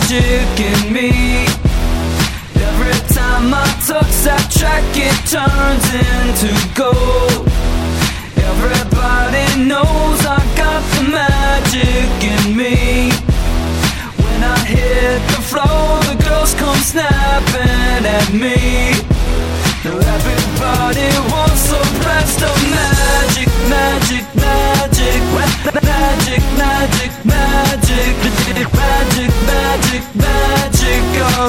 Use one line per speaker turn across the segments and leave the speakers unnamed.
magic in me. Every time I touch that track, it turns into gold. Everybody knows I got the magic in me. When I hit the floor, the girls come snapping at me. Now everybody wants a blast of magic, magic, magic, magic, magic, magic, magic, magic, magic,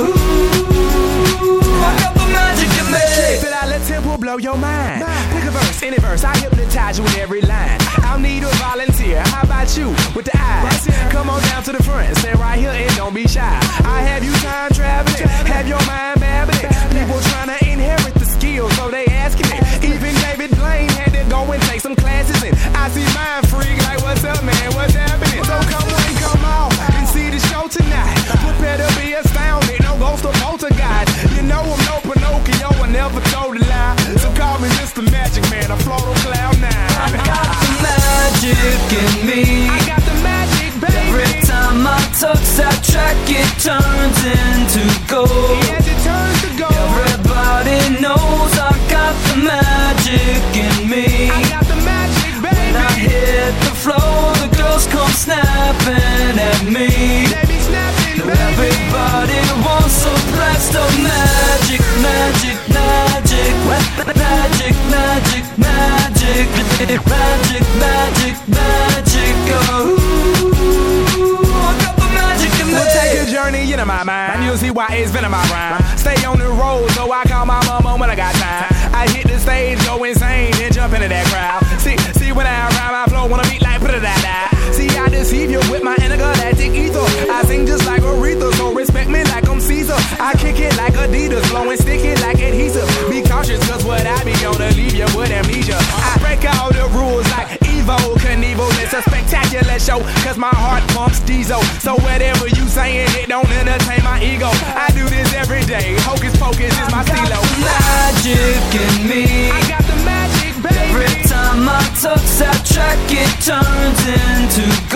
oh, I got the magic in me.
Feel I let tempo blow your mind. Pick a verse, any verse, I hypnotize you with every line. I'll need a volunteer, how about you with the eyes? Come on down to the front, stand right here and don't be shy. I have you time traveling, have your mind babbling. People trying to inherit the skills, so they asking it. Even David Blaine had to go and take some classes in. I see mind freak like, what's up, man, what's happening? So come on, come on, and see the show tonight. Prepare to be astounded, no ghost or poltergeist. You know I'm no Pinocchio, I never told a lie. So call me Mr. Magic Man, I float on cloud nine.
I got the magic in me.
I got the magic, baby.
Every time I touch that track, it turns into gold.
Yes, it turns to gold.
Everybody knows I got the magic in me.
I got the magic, baby.
When I hit the floor, the girls come snapping at me.
They be snapping, baby.
Everybody wants a blast of magic, magic, magic, magic, magic, magic, magic, magic, magic, oh, I got the magic in me.
We'll take a journey into my mind, and you'll see why it's been in my rhyme. Stay on the road, so I call my mama when I got time. I hit the stage, go insane, and jump into that crowd. See when I rhyme, I flow, wanna beat like da-da-da. See, I deceive you with my intergalactic ether. I sing just like Aretha, so respect me like I'm Caesar. I kick it like Adidas, blow and stick it like adhesive. Be cautious, cause what I be gonna leave you with amnesia. I break all the rules like Evo Knievel. It's a spectacular show, cause my heart pumps diesel. So whatever you saying, it don't entertain my ego. I do this every day, hocus pocus is my stilo.
Magic in me.
I got the magic, baby.
Every time I touch that track, it turns into